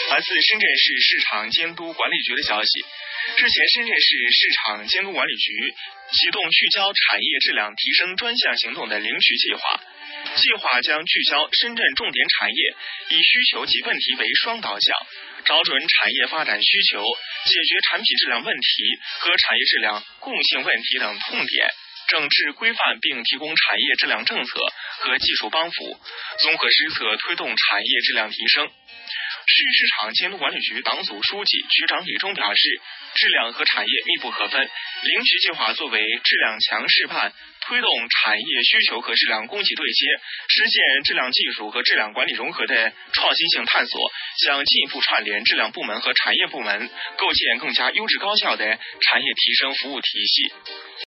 来自深圳市市场监督管理局的消息，日前深圳市市场监督管理局启动聚焦产业质量提升专项行动的领取计划。计划将聚焦深圳重点产业，以需求及问题为双导向，找准产业发展需求，解决产品质量问题和产业质量共性问题等痛点，整治规范并提供产业质量政策和技术帮扶，综合施策推动产业质量提升。市市场监督管理局党组书记、局长李忠表示，质量和产业密不可分，领取计划作为质量强示范，推动产业需求和质量供给对接，实现质量技术和质量管理融合的创新性探索，将进一步串联质量部门和产业部门，构建更加优质高效的产业提升服务体系。